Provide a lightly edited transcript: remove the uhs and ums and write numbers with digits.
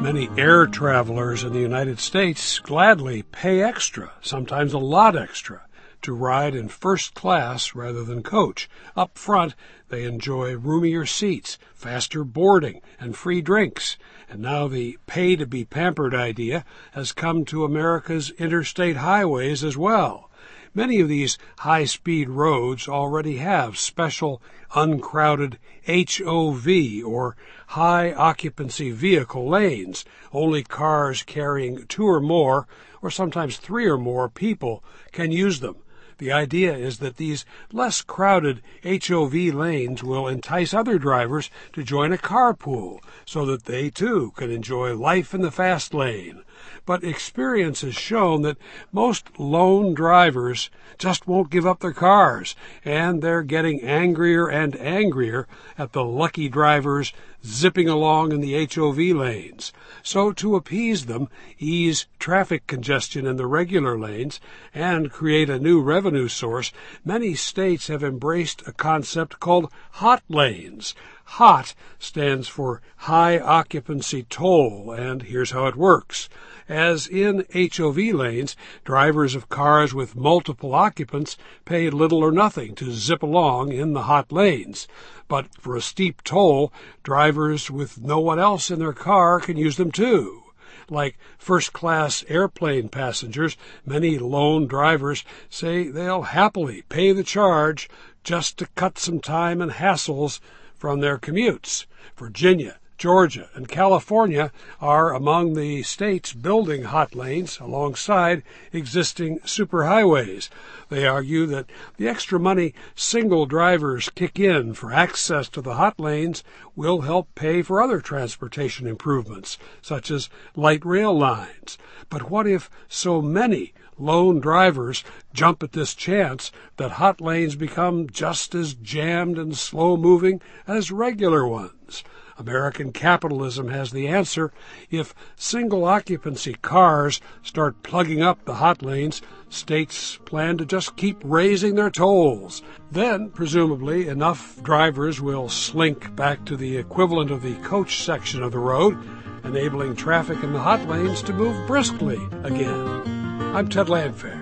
Many air travelers in the United States gladly pay extra, sometimes a lot extra, to ride in first class rather than coach. Up front, they enjoy roomier seats, faster boarding, and free drinks. And now the pay-to-be-pampered idea has come to America's interstate highways as well. Many of these high-speed roads already have special uncrowded HOV, or high-occupancy vehicle lanes. Only cars carrying 2 or more, or sometimes 3 or more people can use them. The idea is that these less crowded HOV lanes will entice other drivers to join a carpool so that they too can enjoy life in the fast lane. But experience has shown that most lone drivers just won't give up their cars, and they're getting angrier and angrier at the lucky drivers zipping along in the HOV lanes. So to appease them, ease traffic congestion in the regular lanes, and create a new revenue source, many states have embraced a concept called hot lanes. HOT stands for high occupancy toll, and here's how it works. As in HOV lanes, drivers of cars with multiple occupants pay little or nothing to zip along in the hot lanes. But for a steep toll, drivers with no one else in their car can use them too. Like first-class airplane passengers, many lone drivers say they'll happily pay the charge just to cut some time and hassles from their commutes. Virginia, Georgia, and California are among the states building hot lanes alongside existing superhighways. They argue that the extra money single drivers kick in for access to the hot lanes will help pay for other transportation improvements, such as light rail lines. But what if so many lone drivers jump at this chance that hot lanes become just as jammed and slow-moving as regular ones? American capitalism has the answer. If single-occupancy cars start plugging up the hot lanes, states plan to just keep raising their tolls. Then, presumably, enough drivers will slink back to the equivalent of the coach section of the road, enabling traffic in the hot lanes to move briskly again. I'm Ted Landfair.